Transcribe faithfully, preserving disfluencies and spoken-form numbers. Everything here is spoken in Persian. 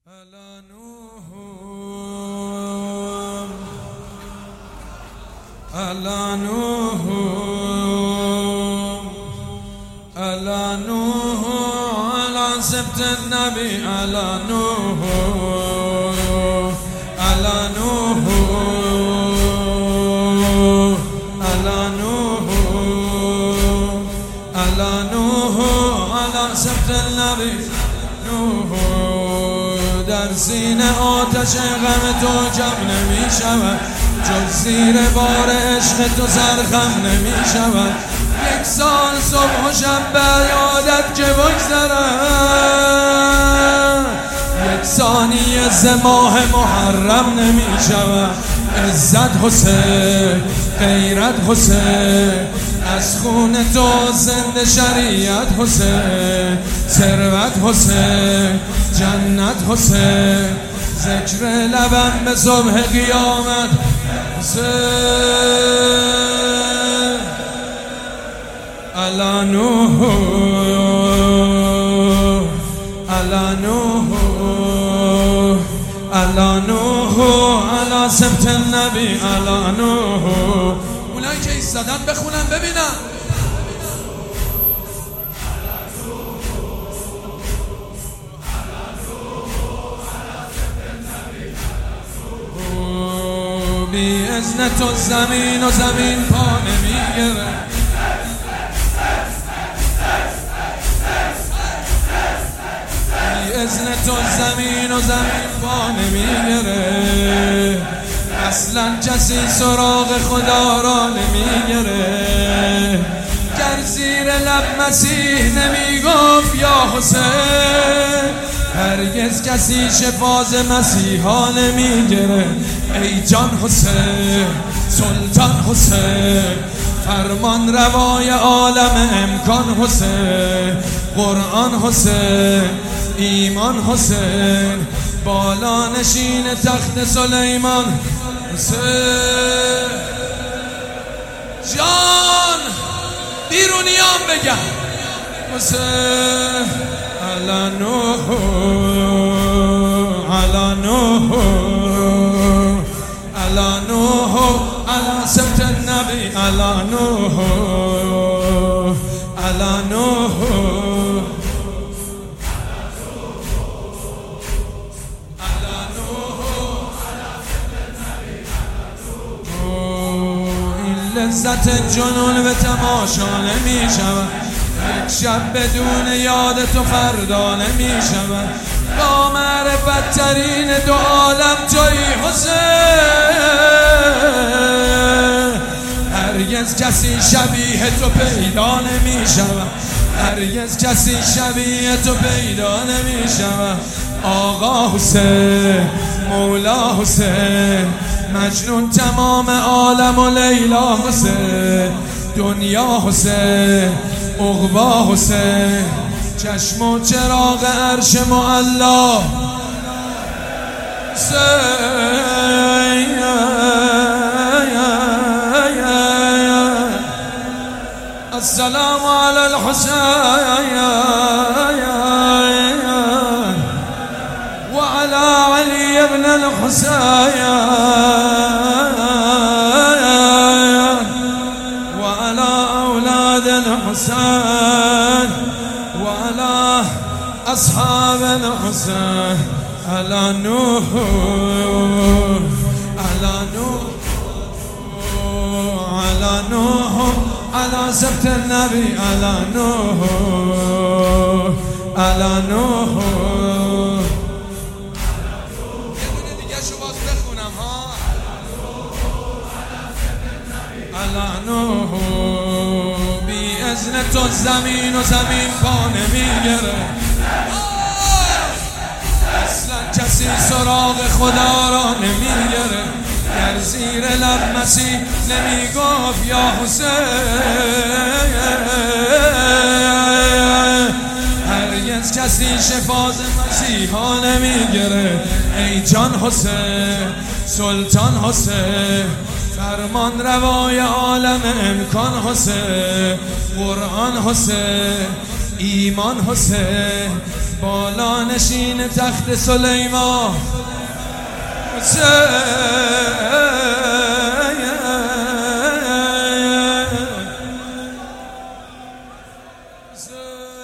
ألا نوح ألا نوح ألا نوح على سبت النبي ألا نوح ألا نوح ألا نوح ألا نوح على سبت النبي نوح در سینه آتش غم تو جمع نمی شود، جز زیر بار عشق تو سرخم نمی شود. یک سال صبح و شب بر یادت که بگذرد، یک ثانیه ز ماه محرم نمی شود. عزت حسین، غیرت حسین، از خون تو زنده شریعت حسین، ثروت حسین، جنت حسین، ذکر لبم به صبح قیامت حسین. الا نوح الا نوح الا نوح الا سبت النبی الا نوح. اونایی که ایستادن بخونن ببینم. بی اذن تو زمین و زمین پا نمیگره، بی اذن تو زمین و زمین پا نمیگره. اصلا کسی سراغ خدا را نمیگره. گر زیر لب مسیح نمیگفت یا حسین، هرگز کسی شفاز مسیحا نمیگره. ای جان حسین، سلطان حسین، فرمان روای عالم امکان حسین، قرآن حسین، ایمان حسین، بالا نشین تخت سلیمان حسین. جان بیرونیان بگم حسین. الا نوح الا نوح الا نوح الا سبت النبی الا نوح الا نوح. لذت جنون به تماشا نمی شود، یک شب بدون یاد تو فردا نمی شود. با معرفت ترین دو عالم تویی حسین، هرگز کسی شبیه تو پیدا نمی شود، هرگز کسی شبیه تو پیدا نمی شود. آقا حسین، مولا حسین، مجنون تمام عالم و لیلا حسین، دنیا حسین، عقبا حسین، چشم و چراغ عرش معلا حسین. السلام علی الحسین وعلى علي بن الحسين وعلى أولاد الحسين وعلى أصحاب الحسين. ألا نوح ألا نوح ألا نوح على سبت النبي ألا نوح ألا نوح. الا نوح بی اذن تو زمین و زمین پا نمیگره. اصلا کسی سراغ خدا را نمیگره. گر زیر لب مسیح نمیگفت یا حسین، هرگز کسی شفاز مسیحا نمیگره. ای جان حسین، سلطان حسین، فرمان روای عالم امکان حسین، قرآن حسین، ایمان حسین، بالا نشین تخت سلیمان حسین